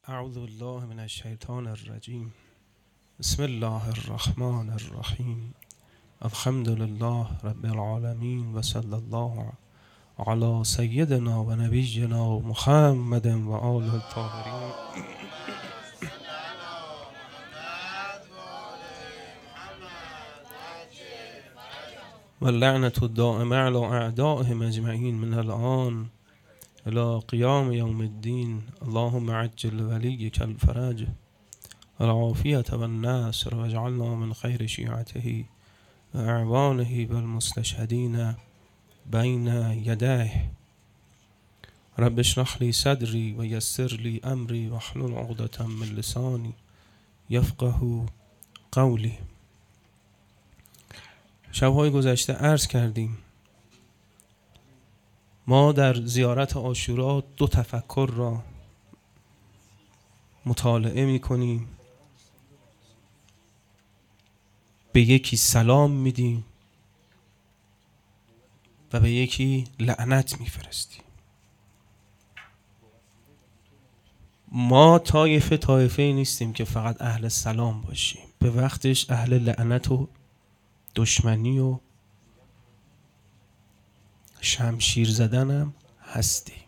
اعوذ بالله من الشیطان الرجیم. بسم الله الرحمن الرحیم. الحمد لله رب العالمین و صلی الله علی سیدنا و نبینا محمد و آله الطاهرین. و اللعنة الدائمة على اعدائهم اجمعین من الآن الى قیام یوم الدین. اللهم عجل ولیک الفرج والعافیة والنصر واجعلنا من خیر شیعته و اعوانه والمستشهدین بین یدیه. رب اشرح لی صدری و یسر لی امری واحلل عقدة من لسانی یفقهوا قولی. شب‌های گذشته عرض کردیم ما در زیارت عاشورا دو تفکر را مطالعه می کنیم. به یکی سلام میدیم و به یکی لعنت میفرستیم. ما طایفه نیستیم که فقط اهل سلام باشیم، به وقتش اهل لعنت و دشمنی و شمشیر زدنم هستیم.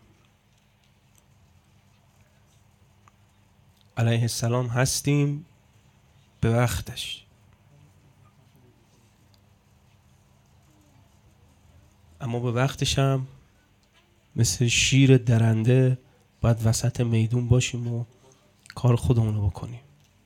علیه السلام هستیم به وقتش، اما به وقتش هم مثل شیر درنده باید وسط میدون باشیم و کار خودمونو بکنیم.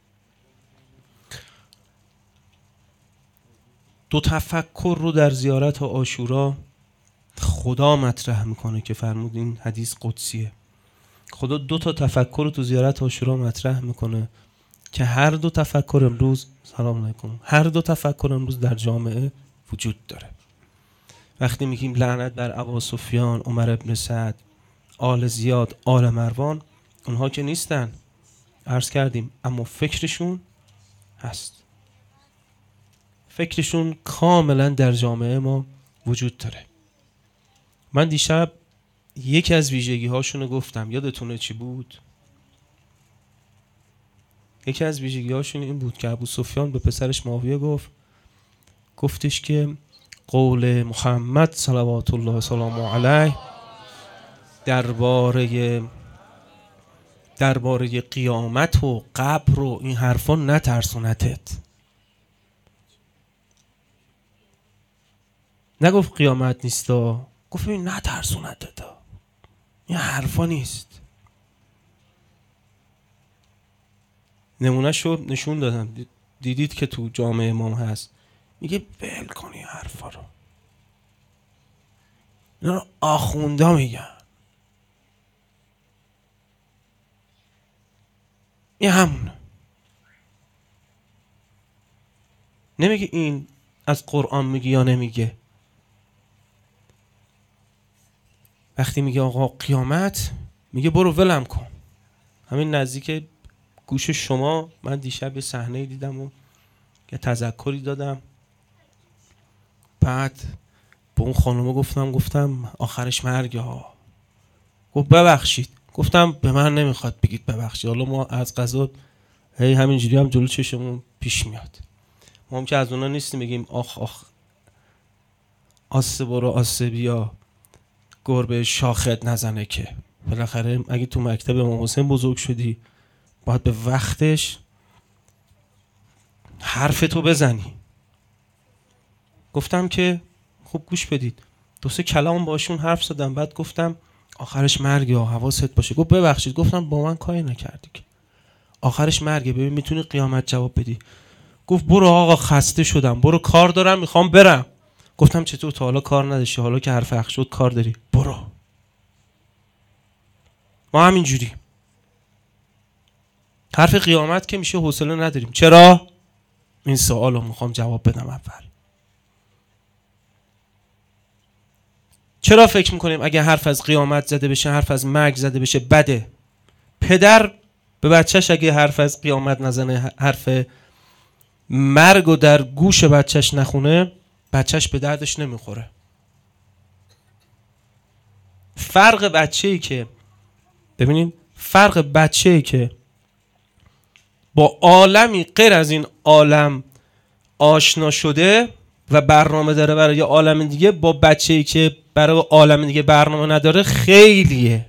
دو تفکر رو در زیارت عاشورا خدا مطرح میکنه که فرمود این حدیث قدسیه. خدا دو تا تفکر رو تو زیارت عاشورا مطرح میکنه که هر دو تفکر امروز سلام علیکم هر دو تفکر امروز در جامعه وجود داره. وقتی میگیم لعنت بر ابا سفیان، عمر ابن سعد، آل زیاد، آل مروان، اونها که نیستن، عرض کردیم، اما فکرشون هست. فکرشون کاملا در جامعه ما وجود داره. من دیشب یکی از ویژگی هاشونو گفتم، یادتونه چی بود؟ یکی از ویژگی هاشون این بود که ابو سفیان به پسرش معاویه گفتش که قول محمد صلوات الله سلام علیه درباره قیامت و قبر و این حرفا نترسونتت. نگفت قیامت نیستا، گفت این نترسونتت، این حرفا نیست. نمونهشو نشون دادم، دیدید که تو جامعه امام هست، میگه ول کنی حرفا رو، اینا رو آخوندا میگن. این همونه. نمیگه این از قرآن میگه یا نمیگه. وقتی میگه آقا قیامت، میگه برو ولم کن. همین نزدیک گوش شما من دیشب یه صحنه دیدم و یه تذکری دادم. بعد به اون خانومه گفتم آخرش مرگه ها. گفت ببخشید. گفتم به من نمیخواد بگید ببخشید. حالا ما از قضا همینجوری هم جلو چشمون پیش میاد. ما هم که از اونا نیستیم بگیم آخ آسه برو آسه بیا گربه شاخت نزنه. که بالاخره اگه تو مکتب امام حسین بزرگ شدی باید به وقتش حرفتو بزنی. گفتم که خوب گوش بدید، دو سه کلام باشون حرف زدم، بعد گفتم آخرش مرگه ها، حواست باشه. گفت ببخشید. گفتم با من کاری نکردی که آخرش مرگه، ببین میتونی قیامت جواب بدی. گفت برو آقا خسته شدم، برو کار دارم میخوام برم. گفتم چطور تا حالا کار نداشتی، حالا که حرف حق شد کار داری، برو. ما همینجوری حرف قیامت که میشه حوصله نداریم. چرا؟ این سوالو میخوام جواب بدم. اول چرا فکر میکنیم اگه حرف از قیامت زده بشه، حرف از مرگ زده بشه بده؟ پدر به بچهش اگه حرف از قیامت نزنه، حرف مرگ و در گوش بچهش نخونه، بچهش به دردش نمیخوره. فرق بچه‌ای که با عالمی غیر از این عالم آشنا شده و برنامه داره برای عالم دیگه، با بچه‌ای که برای عالم دیگه برنامه نداره خیلیه.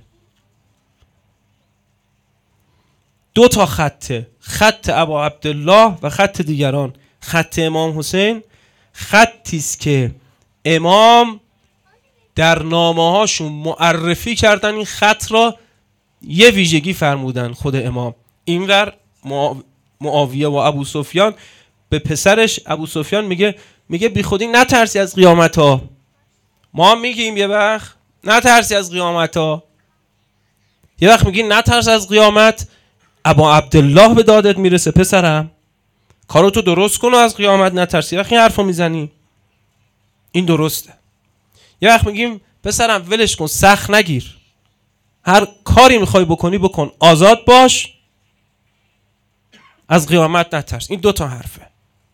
2 تا خطه، خط ابا عبدالله و خط دیگران. خط امام حسین خطی است که امام در نامه‌هاشون معرفی کردن این خط را، یه ویژگی فرمودن خود امام. اینور معاویه و ابو سفیان به پسرش ابو سفیان میگه بی خودی نترسی از قیامت ها. ما میگیم یه وقت نترسی از قیامت ها، یه وقت میگی نترس از قیامت، ابا عبدالله به دادت میرسه پسرم کارو تو درست کن و از قیامت نترسی. وقتی این حرفو میزنی این درسته. یه وقت میگیم پسرم ولش کن، سخت نگیر، هر کاری میخوای بکنی بکن، آزاد باش، از قیامت نترس. این 2 تا حرفه.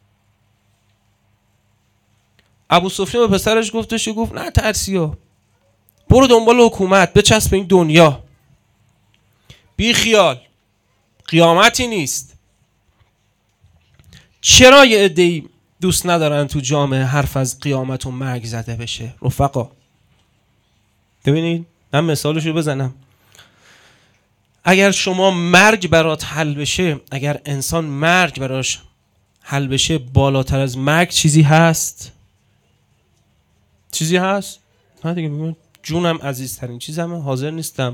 ابو سفیان به پسرش گفت نه ترسیا، برو دنبال حکومت، بچسب به این دنیا، بی خیال، قیامتی نیست. چرا یه عده‌ای دوست ندارن تو جامعه حرف از قیامت و مرگ زده بشه؟ رفقا ببینید، من مثالشو بزنم. اگر شما مرگ برات حل بشه، اگر انسان مرگ براش حل بشه، بالاتر از مرگ چیزی هست؟ چیزی هست؟ نه دیگه، جونم عزیزترین چیزمه، حاضر نیستم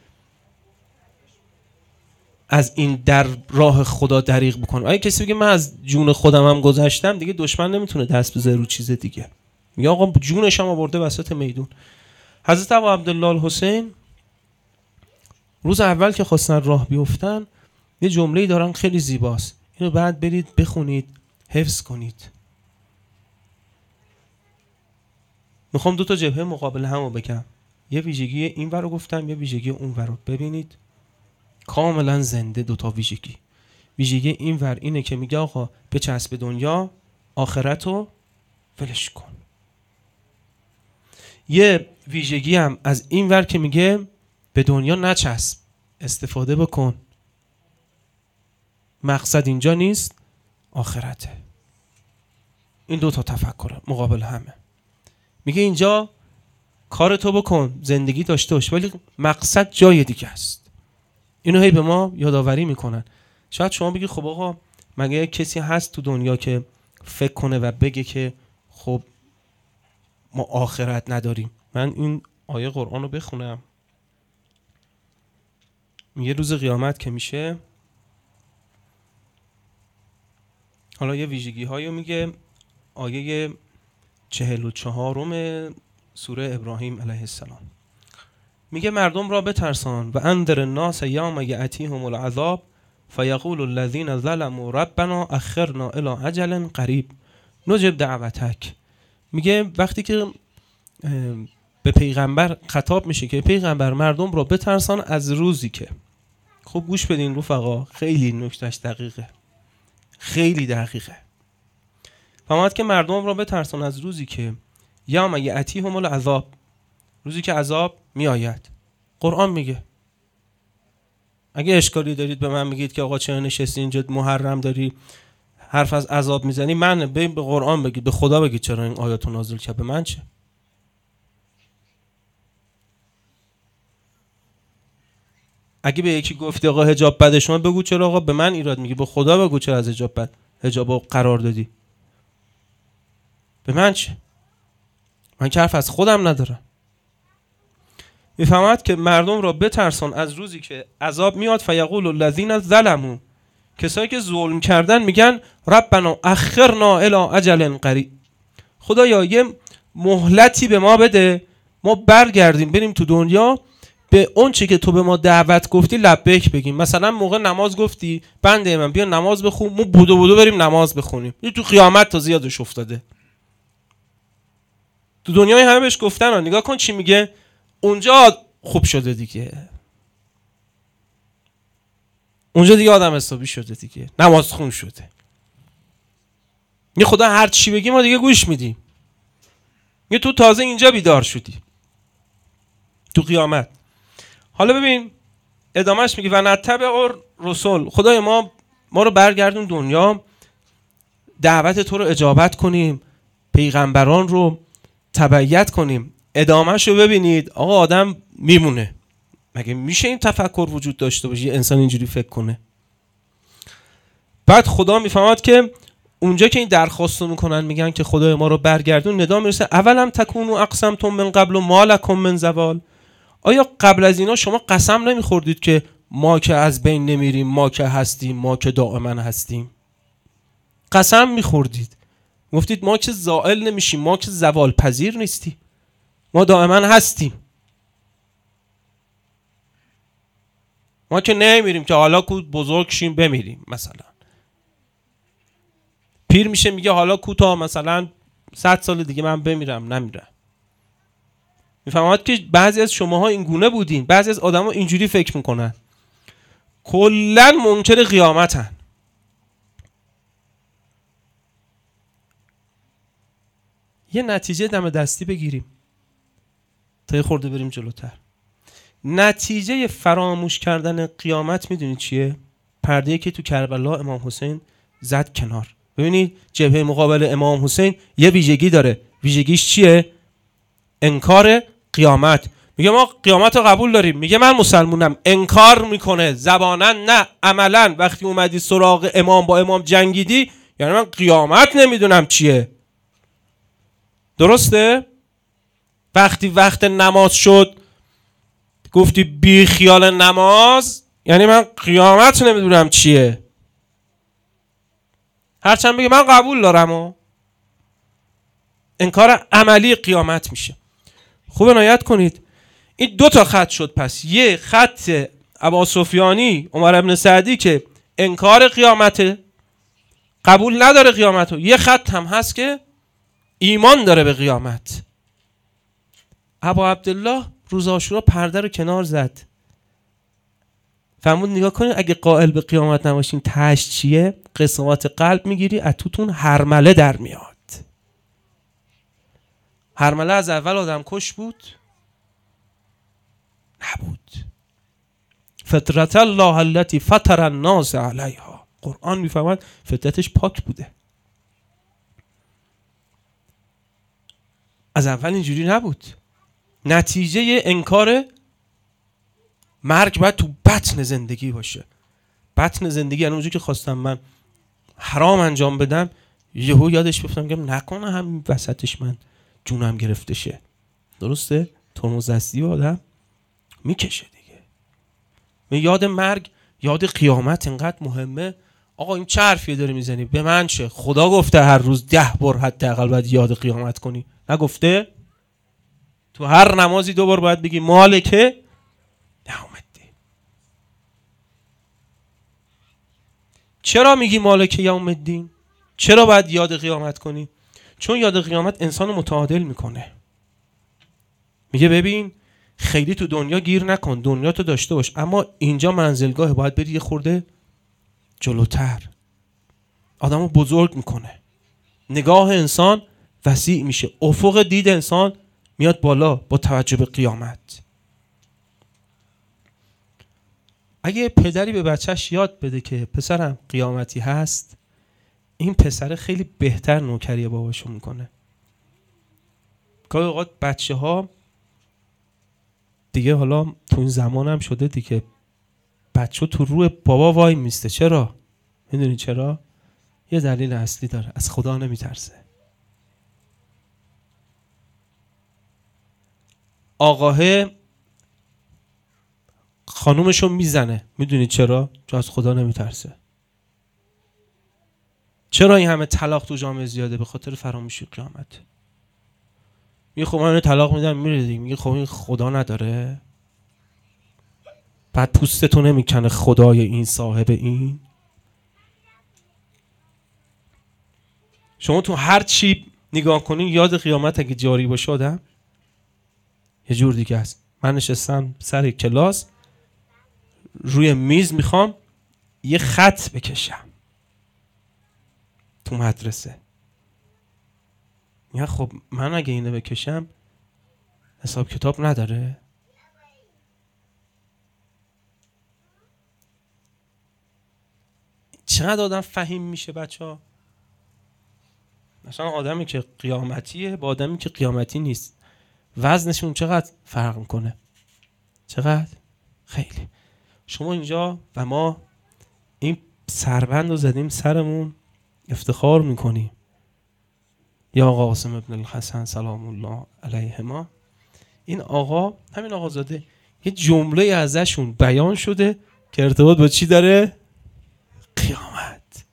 از این در راه خدا دریغ بکنم. اگه کسی بگه من از جون خودم هم گذشتم، دیگه دشمن نمیتونه دست بزنه رو چیز دیگه. میگه آقا جونش هم آورده وسط میدون. حضرت ابو عبدالله الحسین روز اول که خواستن راه بیفتن، یه جمله‌ای دارن خیلی زیباست، اینو بعد برید بخونید، حفظ کنید. میخوام 2 تا جبهه مقابل همو بگم، یه ویژگی این ور رو گفتم، یه ویژگی اون ور رو. ببینید کاملا زنده 2 تا ویژگی. ویژگی این ور اینه که میگه آقا بچسب دنیا، آخرتو ولش کن. یه ویژگی هم از این ور که میگه به دنیا نچسب، استفاده بکن، مقصد اینجا نیست، آخرته. این 2 تا تفکر مقابل همه. میگه اینجا کارتو بکن، زندگی داشته باش، ولی مقصد جای دیگه است. اینو هی به ما یادآوری میکنن. شاید شما بگی خب آقا مگه کسی هست تو دنیا که فکر کنه و بگه که خب ما آخرت نداریم؟ من این آیه قرآن رو بخونم. یه روز قیامت که میشه، حالا یه ویژگی هایی میگه. آیه 44 سوره ابراهیم علیه السلام میگه مردم را بترسان و انذر الناس یوم یأتیهم العذاب فیقول الذین ظلموا ربنا اخرنا الی اجل قریب نجب دعوتک. میگه وقتی که به پیغمبر خطاب میشه که پیغمبر مردم را بترسان از روزی که، خوب گوش بدین رفقا، خیلی نکتهش دقیقه، خیلی دقیقه. فرمود که مردم را بترسان از روزی که یوم یأتیهم العذاب، روزی که عذاب می آید. قرآن میگه. اگه اشکالی دارید به من میگید که آقا چرا نشستی اینجا محرم داری حرف از عذاب میزنی، من به قرآن بگید، به خدا بگید چرا این آیاتو نازل کرد، به من چه؟ اگه به یکی گفتی آقا حجاب بده، شما بگو چرا آقا به من ایراد میگی، به خدا بگو چرا از حجاب بد حجابو قرار دادی، به من چه؟ من که حرف از خودم ندارم. میفهمد که مردم را بترسان از روزی که عذاب میاد. فیقول الذین ظلموا، کسایی که ظلم کردن میگن ربنا اخرنا الی اجل قریب، خدایا یه مهلتی به ما بده، ما برگردیم بریم تو دنیا به اون چی که تو به ما دعوت گفتی لبیک بگیم. مثلا موقع نماز گفتی بنده من بیا نماز بخون، ما بودو بریم نماز بخونیم. این تو قیامت تا زیادش افتاده. تو دنیای همه بهش گفتن نگاه کن چی میگه، اونجا خوب شده دیگه، اونجا دیگه آدم حسابی شده دیگه، نماز خون شده. یه خدا هر چی بگی ما دیگه گوش میدیم. یه تو تازه اینجا بیدار شدی تو قیامت. حالا ببین ادامهش میگه و نتبع رسول، خدای ما ما رو برگردون دنیا، دعوت تو رو اجابت کنیم، پیغمبران رو تبعیت کنیم. ادامهش رو ببینید. آقا آدم میمونه. مگه میشه این تفکر وجود داشته باشه یه انسان اینجوری فکر کنه؟ بعد خدا میفهمد که اونجا که این درخواستو میکنن، میگن که خدای ما رو برگردون، ندا میرسه اولم تکونوا اقسمتم من قبل و ما لکم من زوال. آیا قبل از اینا شما قسم نمیخوردید که ما که از بین نمیریم، ما که هستیم، ما که دائما هستیم؟ قسم میخوردید، گفتید ما که زائل نمیشیم، ما که زوال پذیر نیستیم، ما دائما هستیم، ما که نمیریم که حالا کو بزرگ شیم بمیریم. مثلا پیر میشه میگه حالا کو تا مثلا 100 سال دیگه من بمیرم، نمیرم. میفهمید که بعضی از شماها این گونه بودین، بعضی از آدما اینجوری فکر میکنن، کلا منکر قیامتن. یه نتیجه دم دستی بگیریم تا یه خورده بریم جلوتر. نتیجه فراموش کردن قیامت میدونید چیه؟ پرده‌ای که تو کربلا امام حسین زد کنار. ببینید جبهه مقابل امام حسین یه ویژگی داره. ویژگیش چیه؟ انکار قیامت. میگه ما قیامت رو قبول داریم، میگه من مسلمونم. انکار میکنه، زبانا نه، عملا. وقتی اومدی سراغ امام، با امام جنگیدی، یعنی من قیامت نمیدونم چیه. درسته؟ وقتی وقت نماز شد گفتی بی خیال نماز، یعنی من قیامت نمیدونم چیه. هرچند بگه من قبول دارم و انکار عملی قیامت میشه. خوب عنایت کنید، این 2 تا خط شد. پس یه خط اباسفیانی عمر ابن سعدی که انکار قیامت، قبول نداره قیامت رو. یه خط هم هست که ایمان داره به قیامت. ابا عبدالله روز عاشورا پرده رو کنار زد، فرمود نگاه کنید اگه قائل به قیامت نباشین تهش چیه؟ قسمات قلب میگیری، از توتون هرمله در میاد. هرمله از اول آدم کش بود؟ نبود. فطرت الله التي فطر الناس علیها. قرآن میفهمد فطرتش پاک بوده، از اول اینجوری نبود. نتیجه انکار مرگ باید تو بطن زندگی باشه. بطن زندگی یعنی اونجا که خواستم من حرام انجام بدم، یهو یادش بیفتم که نکنه همین وسطش من جونم گرفته شه. درسته؟ ترمز دستی آدم میکشه دیگه. یاد مرگ، یاد قیامت اینقدر مهمه. آقا این چه حرفیه داری میزنی؟ به من چه؟ خدا گفته هر روز 10 بار حداقل باید یاد قیامت کنی، نگفته؟ تو هر نمازی 2 بار باید بگی مالکه یوم الدین. چرا میگی مالکه یوم الدین؟ چرا باید یاد قیامت کنی؟ چون یاد قیامت انسان متعادل میکنه. میگه ببین خیلی تو دنیا گیر نکن، دنیا تو داشته باش، اما اینجا منزلگاه، باید بری یه خورده جلوتر. آدمو بزرگ میکنه، نگاه انسان وسیع میشه، افق دید انسان میاد بالا با توجه به قیامت. اگه پدری به بچهش یاد بده که پسرم قیامتی هست، این پسر خیلی بهتر نوکری باباشو میکنه. گاهی اوقات بچه ها دیگه، حالا تو این زمان هم شده دیگه، بچه تو روی بابا وای میسته. چرا؟ میدونی چرا؟ یه دلیل اصلی داره، از خدا نمیترسه. آقاه خانومشو میزنه، میدونی چرا؟ چون از خدا نمیترسه. چرا این همه طلاق تو جامعه زیاده؟ به خاطر فراموشی قیامت. میگه خب من اینو طلاق میدم میره دیگه. میگه خب این خدا نداره؟ بعد پوستتو نمیکنه خدای این صاحب این؟ شما تو هر چی نگاه کنین یاد قیامت اگه جاری باشه آدم یه جور دیگه است. من نشستم سر کلاس روی میز میخوام یه خط بکشم تو مدرسه. یا خب من اگه اینو بکشم حساب کتاب نداره؟ چقدر آدم فهیم میشه بچه ها. مثلا آدمی که قیامتیه با آدمی که قیامتی نیست وزنشون چقدر فرق میکنه؟ چقدر؟ خیلی. شما اینجا و ما این سربند رو زدیم سرمون، افتخار میکنیم. یا قاسم ابن الحسن سلام الله علیهما، این آقا، همین آقا زاده، یه جمله ازشون بیان شده که ارتباط با چی داره؟ قیامت.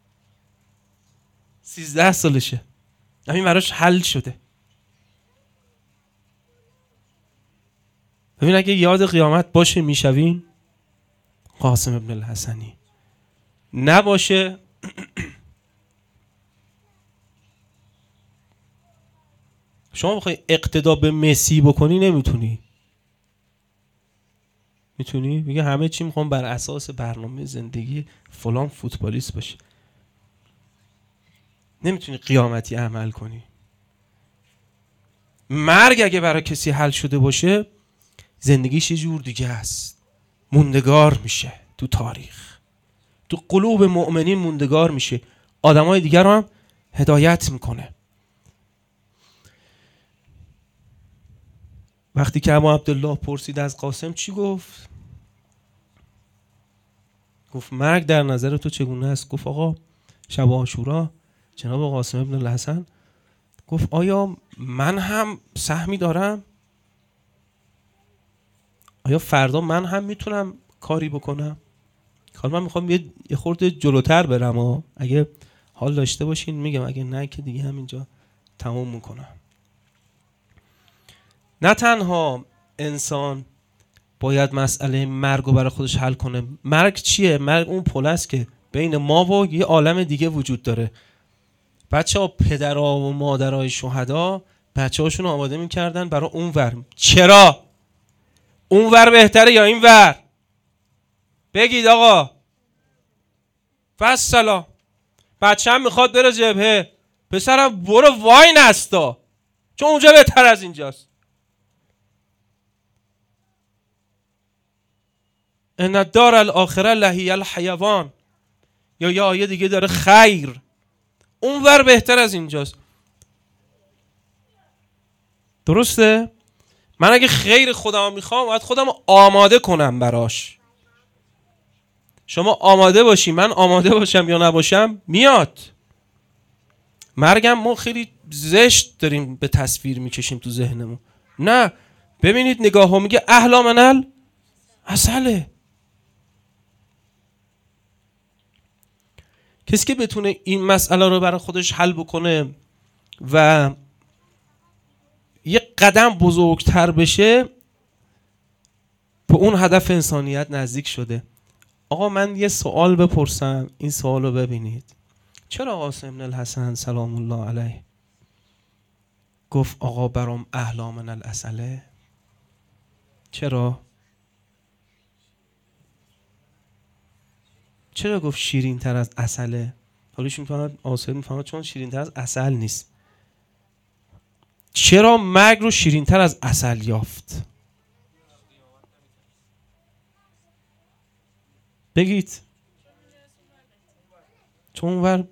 13 سالشه، همین براش حل شده. ببین اگه یاد قیامت باشه میشوین قاسم ابن الحسنی، نباشه شما بخوای اقتدا به مسی بکنی نمیتونی. میتونی؟ میگه همه چی میخوام بر اساس برنامه زندگی فلان فوتبالیست باشه. نمیتونی قیامتی عمل کنی. مرگ اگه برای کسی حل شده باشه زندگیش یه جور دیگه است، موندگار میشه تو تاریخ، تو قلوب مؤمنین موندگار میشه، آدمای دیگر رو هم هدایت میکنه. وقتی که ابو عبدالله پرسید از قاسم چی گفت؟ گفت مرگ در نظر تو چگونه است؟ گفت آقا شب عاشورا جناب قاسم ابن الحسن گفت آیا من هم سهمی دارم؟ آیا فردا من هم میتونم کاری بکنم؟ حالا من میخوام یه خورده جلوتر برم اگه حال داشته باشین میگم، اگه نه که دیگه همینجا تموم میکنم. نه تنها انسان باید مسئله مرگ رو برای خودش حل کنه. مرگ چیه؟ مرگ اون پل است که بین ما و یه عالم دیگه وجود داره. بچه‌ها پدرها و مادرای شهدا بچه‌هاشون رو آماده می‌کردن برای اون ور. چرا؟ اون ور بهتره یا این ور؟ بگید آقا. فسلا بچه‌م میخواد بره جبهه، پسرم برو وای نستا چون اونجا بهتر از اینجاست. ان الدار الاخره لهی الحیوان، یا یه آیه دیگه داره خیر، اونور بهتر از اینجاست. درسته؟ من اگه خیر خودم میخوام باید خودم آماده کنم براش. شما آماده باشی، من آماده باشم یا نباشم میاد. مرگم ما خیلی زشت داریم به تصویر میکشیم تو ذهنمون. نه ببینید نگاه ها میگه اهلا منل عسله. کسی که بتونه این مسئله رو برای خودش حل بکنه و یه قدم بزرگتر بشه به اون هدف انسانیت نزدیک شده. آقا من یه سوال بپرسم، این سوال رو ببینید. چرا قاسم بن الحسن سلام الله علیه گفت آقا برام احلا من العسله؟ چرا گفت شیرین تر از عسله؟ حالیش میفهمد آسد میفهمد چون شیرین تر از عسل نیست. چرا مرگ رو شیرین تر از عسل یافت؟ بگید. چون ور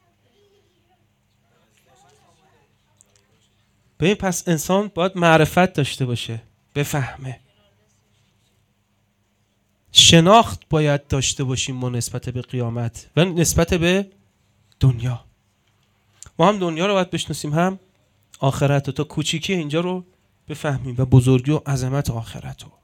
ببین پس انسان باید معرفت داشته باشه، بفهمه، شناخت باید داشته باشیم ما نسبت به قیامت و نسبت به دنیا. ما هم دنیا رو باید بشناسیم هم آخرت رو، تا کوچیکی اینجا رو بفهمیم و بزرگی و عظمت آخرت رو.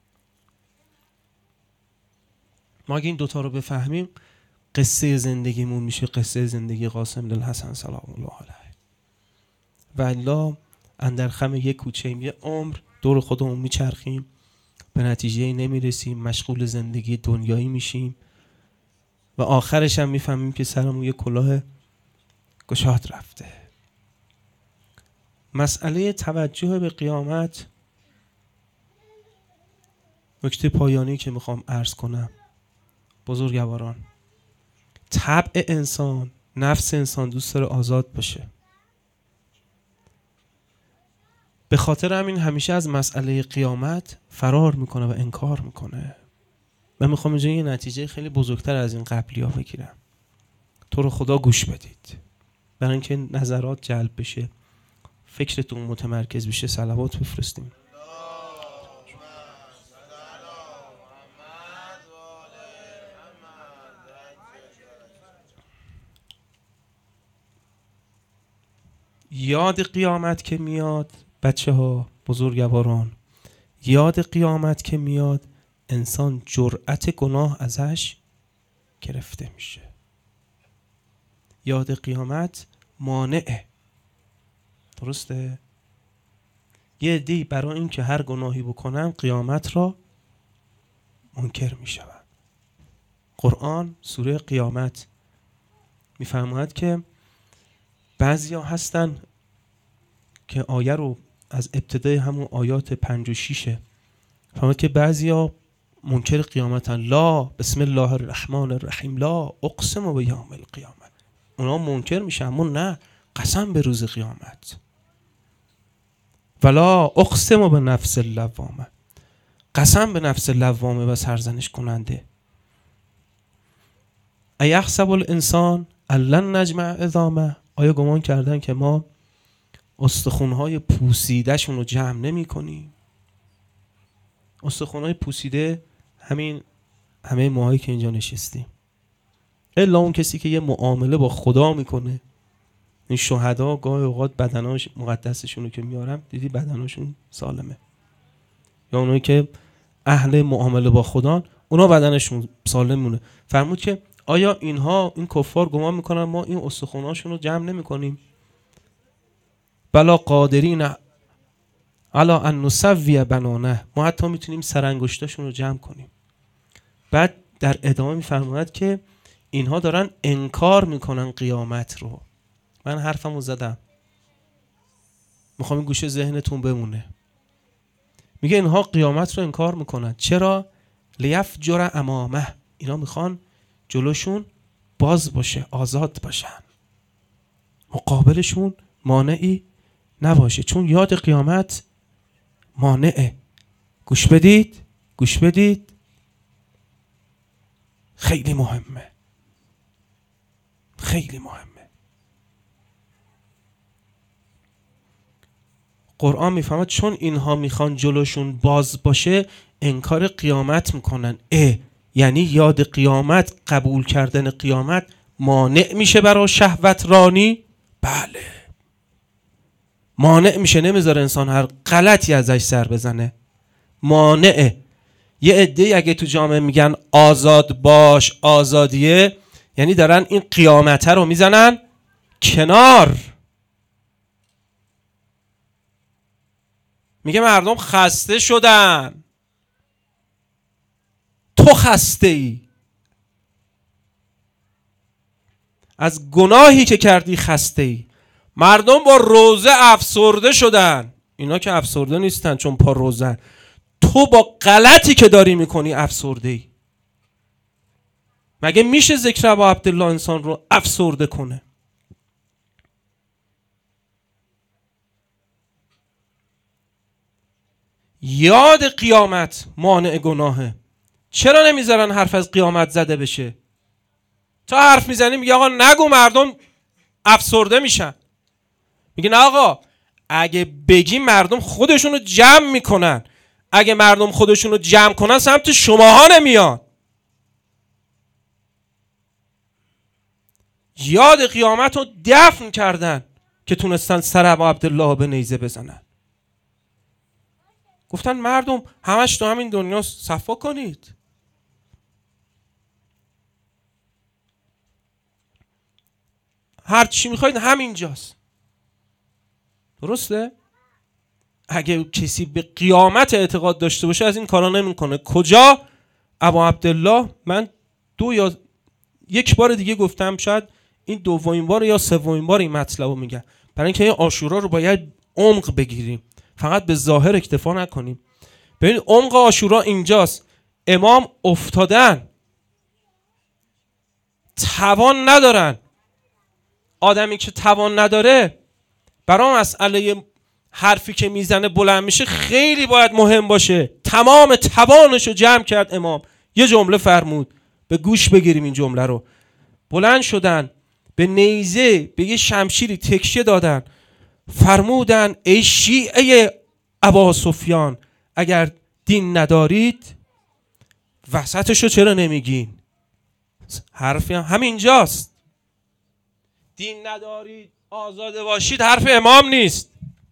ما اگه این دوتا رو بفهمیم قصه زندگیمون میشه قصه زندگی قاسم بن الحسن سلام الله علیه. و الا اندر خم یک کوچه یه عمر دور خودمون میچرخیم، به نتیجه نمیرسیم، مشغول زندگی دنیایی میشیم و آخرش هم میفهمیم که سرمون یه کلاه گشاد رفته. مسئله توجه به قیامت نکته پایانی که میخوام عرض کنم بزرگواران، طبع انسان، نفس انسان دوست داره آزاد باشه. به خاطر همین همیشه از مسئله قیامت فرار میکنه و انکار میکنه. من میخوام اینجا یه نتیجه خیلی بزرگتر از این قبلی ها بگیرم. تو رو خدا گوش بدید. برای اینکه نظرات جلب بشه، فکرتون متمرکز بشه، صلوات بفرستیم. یاد قیامت که میاد بچه ها، بزرگواران، یاد قیامت که میاد انسان جرأت گناه ازش گرفته میشه. یاد قیامت مانعه. درسته؟ یه عده‌ای برای این که هر گناهی بکنن قیامت را منکر میشون. قرآن سوره قیامت میفرماید که بعضیا هستن که آیه رو از ابتدای همون آیات 5 و 6 فرماید که بعضیا منکر قیامتن. لا بسم الله الرحمن الرحیم لا اقسم بیوم القیامه. اونا منکر میشن، اما نه، قسم به روز قیامت. ولا اقسم به نفس اللوامه، قسم به نفس لوامه و سرزنش کننده. ایحسب الانسان لن نجمع عظامه، آیا گمان کردن که ما استخوان‌های پوسیده شون رو جمع نمی کنیم؟ استخوان‌های پوسیده همه ماهایی که اینجا نشستیم، الا اون کسی که یه معامله با خدا میکنه. این شهدا گاهی اوقات بدناش مقدسشون رو که میارم دیدی بدناشون سالمه، یا اونایی که اهل معامله با خدا اونا بدنشون سالم مونه. فرمود که آیا این کفار گمان میکنن ما این استخواناشون رو جمع نمی کنیم؟ بلا قادرین علی ان نسوی بنانه، ما حتی میتونیم سرانگشتاشون رو جمع کنیم. بعد در ادامه میفرماید که اینها دارن انکار میکنن قیامت رو. من حرفمو زدم، میخوام این گوشه ذهنتون بمونه. میگه اینها قیامت رو انکار میکنن. چرا؟ لیفجر امامه، اینا میخوان جلوشون باز باشه، آزاد باشن، مقابلشون مانعی نباشه، چون یاد قیامت مانعه. گوش بدید، گوش بدید، خیلی مهمه، خیلی مهمه. قرآن میفهمد چون اینها میخوان جلوشون باز باشه انکار قیامت میکنن. یعنی یاد قیامت، قبول کردن قیامت مانع میشه برای شهوت رانی؟ بله، مانع میشه، نمیذاره انسان هر غلطی ازش سر بزنه. مانعه. یه عده‌ای اگه تو جامعه میگن آزاد باش، آزادیه، یعنی دارن این قیامته رو میزنن کنار. میگه مردم خسته شدن، تو خسته ای از گناهی که کردی، خسته ای. مردم با روزه افسرده شدن، اینا که افسرده نیستن چون پا روزن، تو با غلطی که داری میکنی افسرده ای. مگه میشه ذکر ابا عبدالله انسان رو افسرده کنه؟ یاد قیامت مانع گناهه. چرا نمیذارن حرف از قیامت زده بشه؟ تا حرف میزنیم میگه آقا نگو، مردم افسرده میشن. میگه نه آقا، اگه بگی مردم خودشونو جمع میکنن، اگه مردم خودشونو جمع کنن سمت شماها نمیان. یاد قیامت رو دفن کردن که تونستن سر ابا عبدالله به نیزه بزنن. گفتن مردم همش تو همین دنیا صفا کنید. هر چی میخواید همینجاست. درسته؟ اگه کسی به قیامت اعتقاد داشته باشه از این کارا نمیکنه. کجا؟ ابا عبدالله، من یک بار دیگه گفتم، شاید این دومین بار یا سومین بار این مطلب رو میگم، برای اینکه این عاشورا رو باید عمق بگیریم، فقط به ظاهر اکتفا نکنیم. ببین عمق عاشورا اینجاست. امام افتادن، توان ندارن. آدمی که توان نداره برای مسئله حرفی که میزنه بلند میشه خیلی باید مهم باشه. تمام توانشو جمع کرد امام، یه جمله فرمود، به گوش بگیریم این جمله رو. بلند شدن به نیزه به یه شمشیری تکیه دادن، فرمودن ای شیعه ابا سفیان اگر دین ندارید وسطشو چرا نمیگین؟ حرفی هم همینجاست. دین ندارید آزاده باشید حرف امام نیست.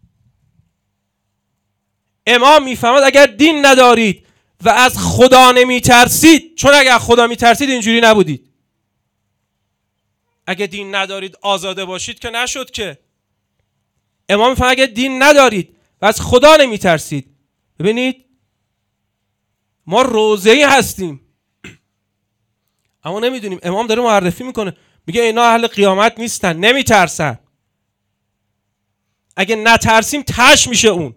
امام میفهمد اگر دین ندارید و از خدا نمیترسید، چون اگر خدا میترسید اینجوری نبودید. اگه دین ندارید آزاده باشید که نشد که. امام میفهمد اگر دین ندارید و از خدا نمیترسید. ببینید ما روزه‌ای هستیم اما نمیدونیم. امام داره معرفی میکنه، میگه اینا اهل قیامت نیستن، نمیترسن. اگه نترسیم تش میشه اون،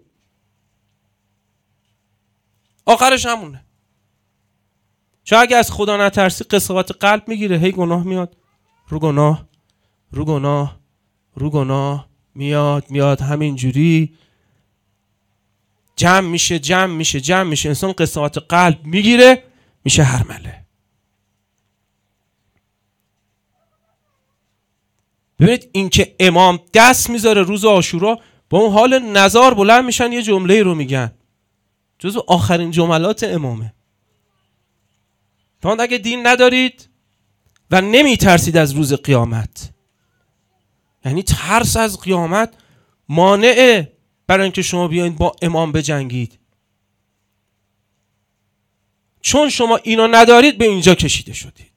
آخرش همونه. چون اگه از خدا نترسی قساوت قلب میگیره، هی گناه میاد رو گناه رو گناه رو گناه میاد همینجوری جمع میشه. انسان قساوت قلب میگیره، میشه هرمله. ببینید این که امام دست میذاره روز عاشورا، با اون حال نزار بلند میشن یه جمله رو میگن، جزو آخرین جملات امامه. تا اگه دین ندارید و نمیترسید از روز قیامت، یعنی ترس از قیامت مانعه برای اینکه شما بیاین با امام بجنگید. چون شما اینو ندارید به اینجا کشیده شدید.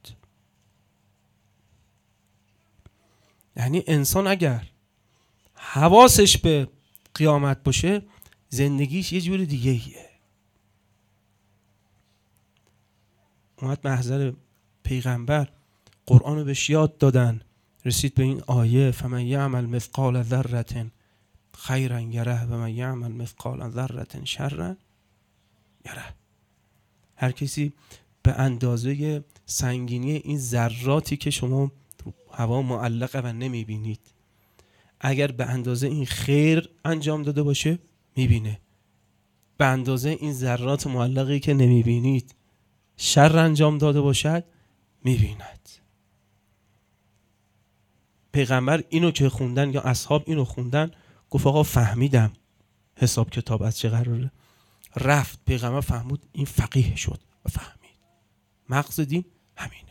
یعنی انسان اگر حواسش به قیامت باشه زندگیش یه جور دیگه ایه. اومد محضر پیغمبر، قرآن رو بهش یاد دادن، رسید به این آیه فمن یعمل مثقال ذره خیرا یره و من یعمل مثقال ذره شرا یره. هر کسی به اندازه سنگینی این ذراتی که شما تو هوا معلقه و نمیبینید، اگر به اندازه این خیر انجام داده باشه میبینه، به اندازه این ذرات معلقی که نمیبینید شر انجام داده باشد میبیند. پیغمبر اینو که خوندن یا اصحاب اینو خوندن، گفت آقا فهمیدم حساب کتاب از چه قراره. رفت پیغمبر فهمود، این فقیه شد و فهمید مغز دین همینه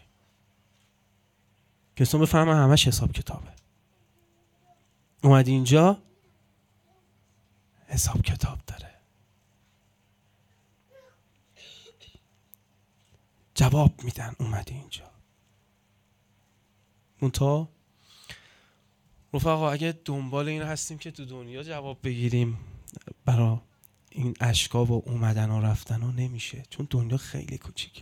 که اصلا بفهمه همش حساب کتابه. اومد اینجا حساب کتاب داره، جواب میدن. اومد اینجا منتها رفقا اگه دنبال این هستیم که تو دنیا جواب بگیریم برای این اشکا و اومدن و رفتن ها، نمیشه. چون دنیا خیلی کوچیکه.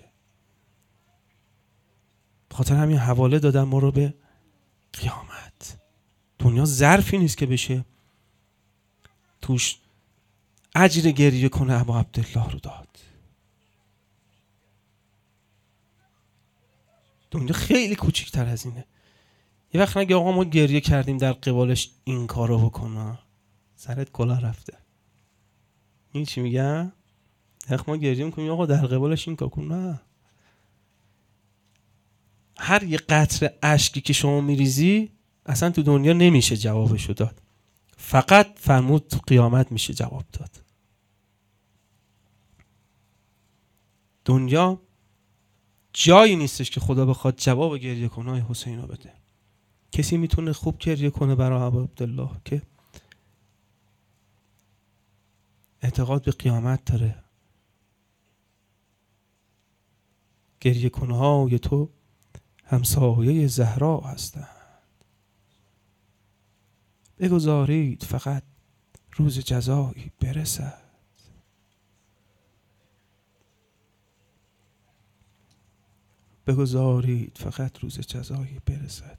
بخاطر همین حواله دادن ما رو به قیامت. دنیا ظرفی نیست که بشه توش اجر گریه کنه ابا عبدالله رو داد. دنیا خیلی کوچیکتر از اینه. یه وقت نگه آقا ما گریه کردیم در قبالش این کارو بکنه، سرت کلا رفته. این چی میگم؟ ما گریه میکنیم آقا در قبالش این کار کن. نه، هر یه قطره اشکی که شما میریزی اصلا تو دنیا نمیشه جوابشو داد، فقط فرمود تو قیامت میشه جواب داد. دنیا جایی نیستش که خدا بخواد جواب گریه کنهای حسین رو بده. کسی میتونه خوب گریه کنه برای ابا عبدالله که اعتقاد به قیامت داره. گریه کنهای تو همسایه زهرا هستند، بگذارید فقط روز جزایی برسد. بگذارید فقط روز جزایی برسد.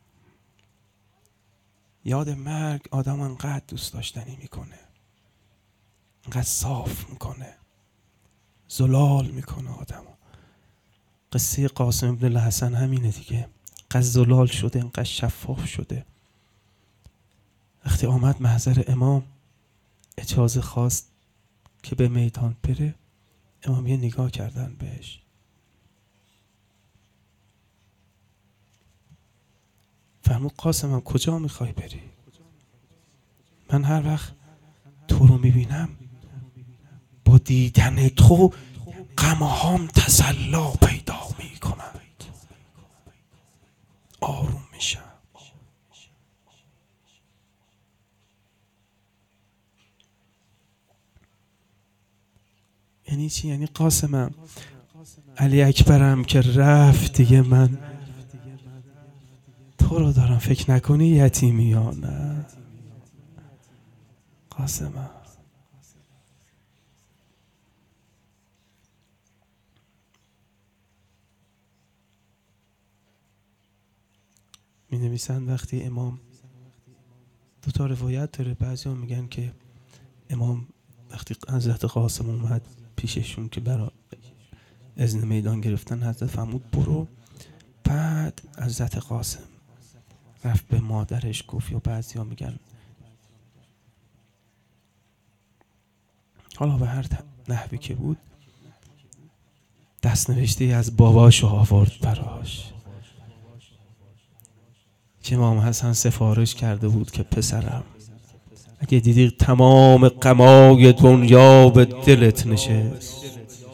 یاد مرگ آدم انقدر دوست داشتنی میکنه، انقدر صاف میکنه، زلال میکنه آدم. قصه قاسم ابن الحسن همینه دیگه. انقدر زلال شده، انقدر شفاف شده. وقتی آمد محضر امام اجازه خواست که به میدان بره، امام یه نگاه کردن بهش، فرمود قاسمم کجا میخوای بری؟ من هر وقت تو رو میبینم با دیدن تو غمهام تسلا پیدا میکنم، آروم میشم. یعنی چی؟ یعنی قاسمم علی اکبرم که رفت دیگه من تو رو دارم، فکر نکنی یتیمی یا نه قاسمم. می نویسن وقتی امام، دو تا روایت داره، بعضی ها میگن که امام وقتی حضرت قاسم اومد پیششون که برای اذن میدان گرفتن، حضرت فرمود برو. بعد حضرت قاسم رفت به مادرش گفت، یا بعضی ها میگن حالا به هر نحوی که بود دست نوشته از باباشو آورد براش که امام حسن سفارش کرده بود که پسرم اگه دیدی تمام غمای دنیا به دلت نشست،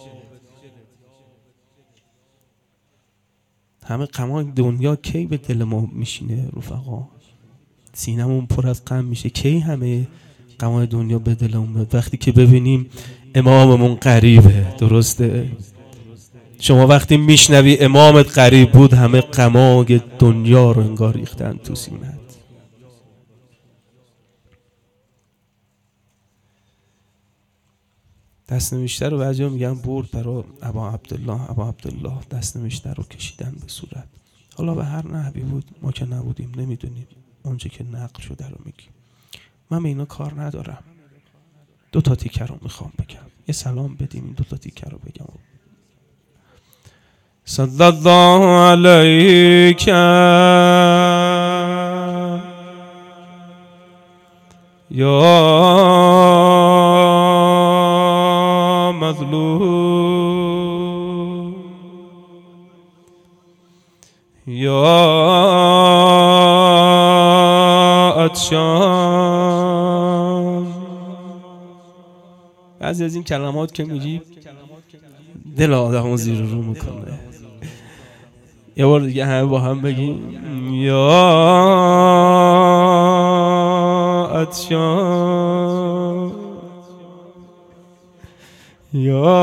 همه غمای دنیا کی به دل ما میشینه رفقا؟ سینمون پر از غم میشه. کی همه غمای دنیا به دلمون میاد؟ وقتی که ببینیم اماممون قریبه. درسته؟ شما وقتی میشنوی امامت قریب بود، همه غمای دنیا رو انگار ریختن تو سینت. دست نوشته رو بعضیا میگن برد برای ابا عبدالله دست نوشته رو کشیدن به صورت. حالا به هر نحوی بود، ما که نبودیم نمیدونیم، اونجا که نقل شده رو میگیم. من به اینا کار ندارم. دو تا تیکه رو میخوام بگم، یه سلام بدیم این دو تا تیکه رو بگم. صلی الله علیک یا مظلوم یا عطشان. بعضی از این کلمات که میگی دل آدمو زیر رو میکنه. یه بار دیگه همه با هم بگیم یا عطشان یا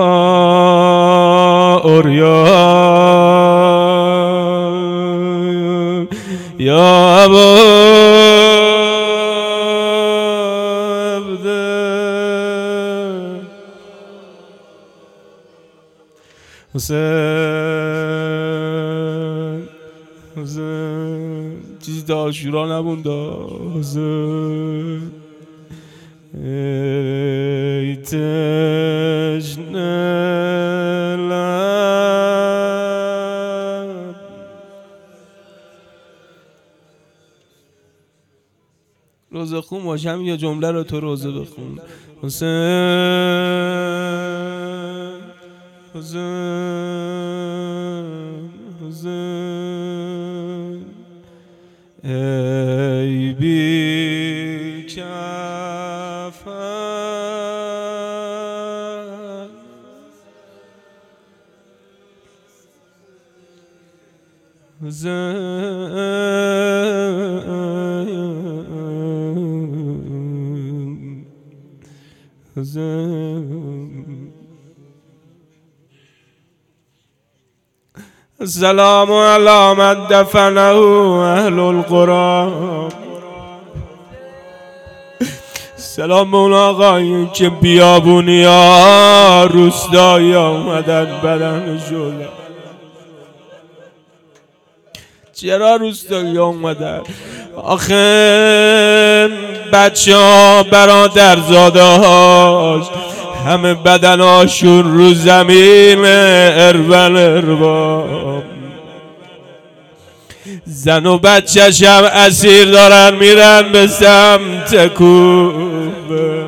اوریان یا ابا حسین چیزی تا عاشورا نمونده. حسین ای تشنه لب روزه خون باشم یا جمله رو تو روزه بخون. حسین حسین حسین ای بی کفن حسین حسین. السلام علی من دفنه اهل القرى. سلام به اون آقایی که بیابونی ها روستایی اومدن بدن شده. چرا روستایی اومدن؟ آخه بچه ها برادرزاده هاش همه بدناشون رو زمین اربل ارباب، زن و بچه‌ش هم اسیر دارن میرن به سمت کوبه.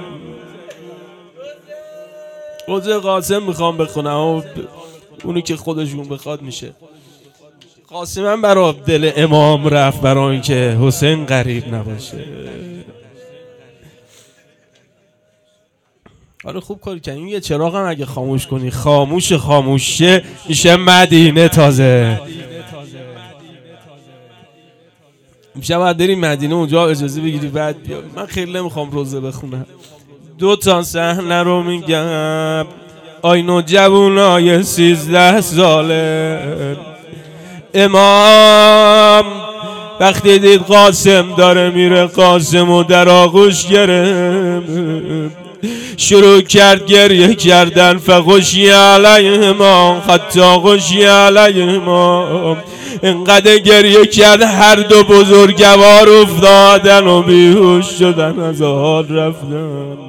روز قاسم میخوام بخونم، اونی که خودشون بخواد میشه. قاسم برای دل امام رفت برای اینکه حسین غریب نباشه. آره خوب کاری کردی. این یه چراغ هم اگه خاموش کنی خاموشه میشه مدینه تازه. میشه باید بریم مدینه اونجا اجازه بگیری بعد بیا. من خیلی نمیخوام روزه بخونم. 2 صحنه رو میگم. آینو جوونای 13 ساله. امام وقتی دید قاسم داره میره قاسم و در آغوش گرفت، شروع کرد گریه کردن. فغشی علیهما حتی غشی علیهما. اینقدر گریه کرد هر دو بزرگوار افتادن و بیهوش شدن، از حال رفتن.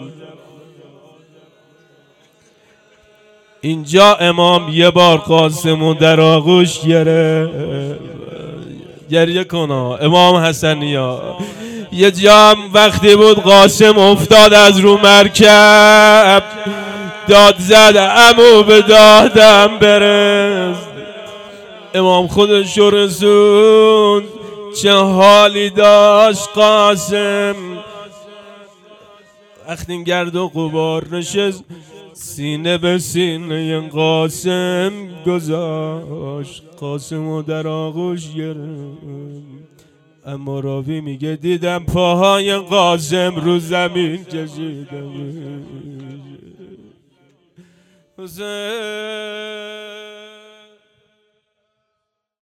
اینجا امام یه بار قاسمو در آغوش گرفت. گریه کنا امام حسنیا. یه جام وقتی بود قاسم افتاد از رو مرکب، داد زد عمو به دادم برس. امام خودش رسوند. چه حالی داشت قاسم وقتی این گرد و غبار نشست، سینه به سینه قاسم گذاشت، قاسمو در آغوش گرفت. اما راوی میگه دیدم پاهای قاسم رو زمین کشیده. حسین